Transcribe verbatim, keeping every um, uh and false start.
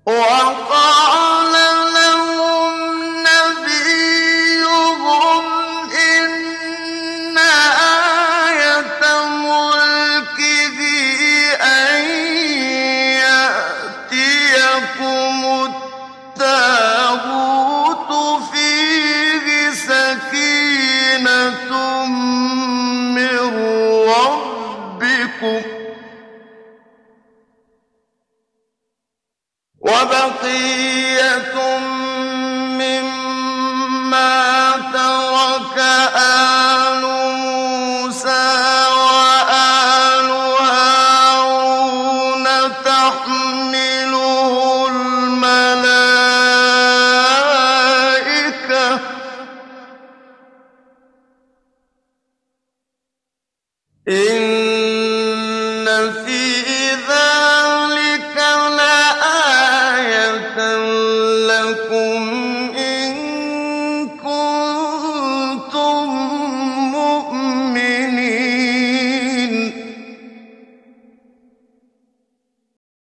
وقال لهم نبيهم إن آية ملكه أن يأتيكم التابوت فيه سكينة من ربكم وبقية مما ترك آل موسى وآل هارون تحمله الملائكة